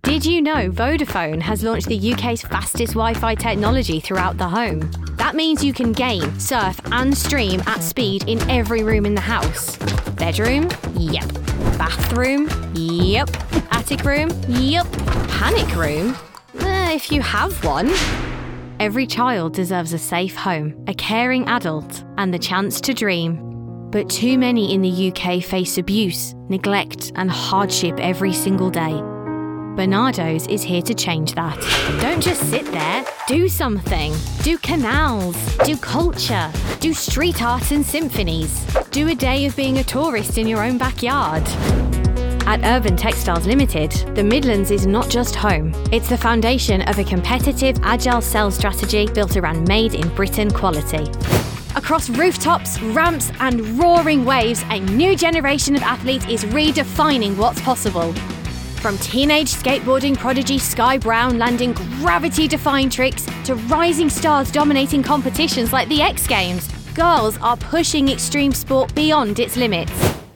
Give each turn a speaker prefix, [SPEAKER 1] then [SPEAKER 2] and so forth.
[SPEAKER 1] Did you know Vodafone has launched the UK's fastest Wi-Fi technology throughout the home? That means you can game, surf and stream at speed in every room in the house. Bedroom? Yep. Bathroom? Yep. Attic room? Yep. Panic room? If you have one. Every child deserves a safe home, a caring adult, and the chance to dream. But too many in the UK face abuse, neglect, and hardship every single day. Barnardo's is here to change that. Don't just sit there. Do something. Do canals. Do culture. Do street art and symphonies. Do a day of being a tourist in your own backyard. At Urban Textiles Limited, the Midlands is not just home. It's the foundation of a competitive, agile sales strategy built around made-in-Britain quality. Across rooftops, ramps and roaring waves, a new generation of athletes is redefining what's possible. From teenage skateboarding prodigy Sky Brown landing gravity-defying tricks to rising stars dominating competitions like the X Games, girls are pushing extreme sport beyond its limits.